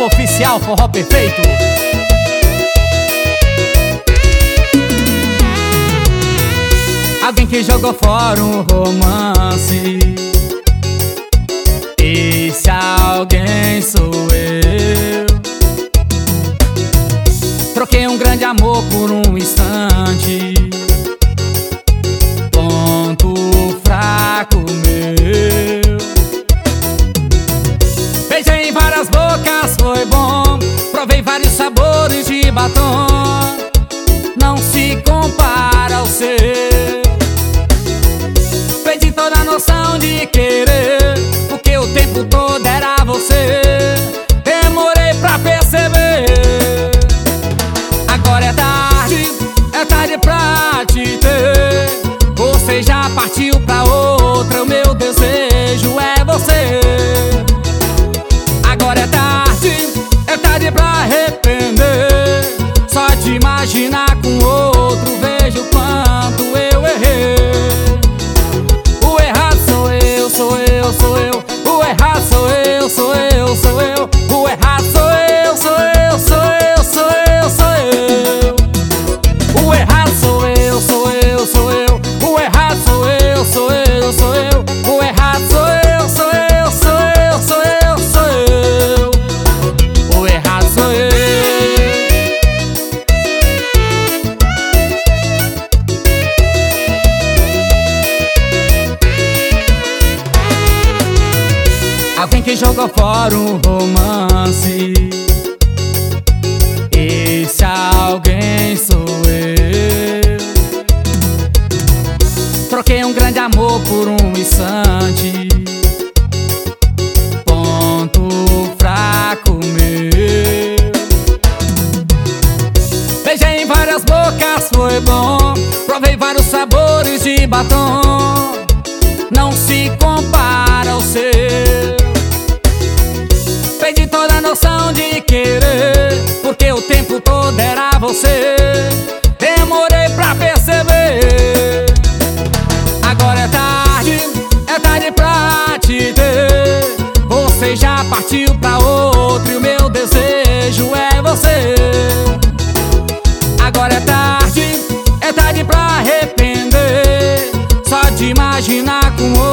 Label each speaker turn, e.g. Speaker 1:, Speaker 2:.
Speaker 1: Oficial Forró Perfeito. Alguém que jogou fora um romance, esse alguém sou eu. Troquei um grande amor por um instante, ponto fraco meu. Beijei em várias bocas, foi bom. Provei vários sabores de batom, não se compara ao seu. Perdi toda a noção de querer, porque o tempo todo era você. Demorei pra perceber. Agora é tarde pra te ter. Você já partiu pra outra, o meu desejo é você. Agora é tarde pra arrepender. Só de imaginar com outro, vejo o quanto eu errei. O errado sou eu, sou eu, sou eu. O errado sou eu, sou eu, sou eu. O errado sou eu, sou eu, sou eu, sou eu, sou eu. O errado sou eu, sou eu, sou eu. O errado sou eu, sou eu, sou eu. O errado sou eu, sou eu, sou eu, sou eu, sou eu. O errado sou eu. Alguém que jogou fora um romance, esse alguém sou eu. Troquei um grande amor por um instante, ponto fraco meu. Beijei em várias bocas, foi bom. Provei vários sabores de batom, não se compara ao seu. Perdi toda a noção de querer, porque o tempo todo era você. Demorei pra perceber. Agora é tarde pra te ter. Você já partiu pra outro, e o meu desejo é você. Agora é tarde pra arrepender. Só de imaginar com outro,